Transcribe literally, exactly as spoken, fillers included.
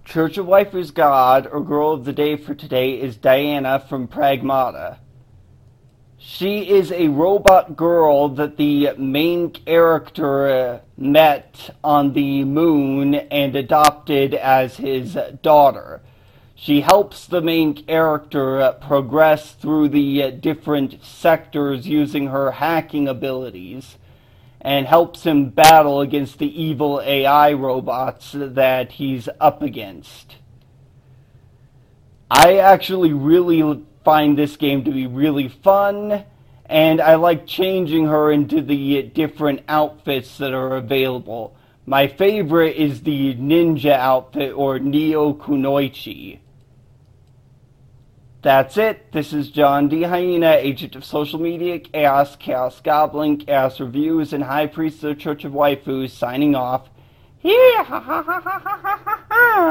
Church of Waifu's god, or girl of the day for today, is Diana from Pragmata. She is a robot girl that the main character met on the moon and adopted as his daughter. She helps the main character progress through the different sectors using her hacking abilities, and helps him battle against the evil A I robots that he's up against. I actually really find this game to be really fun, and I like changing her into the different outfits that are available. My favorite is the ninja outfit, or Neo Kunoichi. That's it. This is John D. Hyena, agent of social media, Chaos, Chaos Goblin, Chaos Reviews, and High Priest of the Church of Waifus, signing off. Yeah, ha ha ha ha ha ha ha.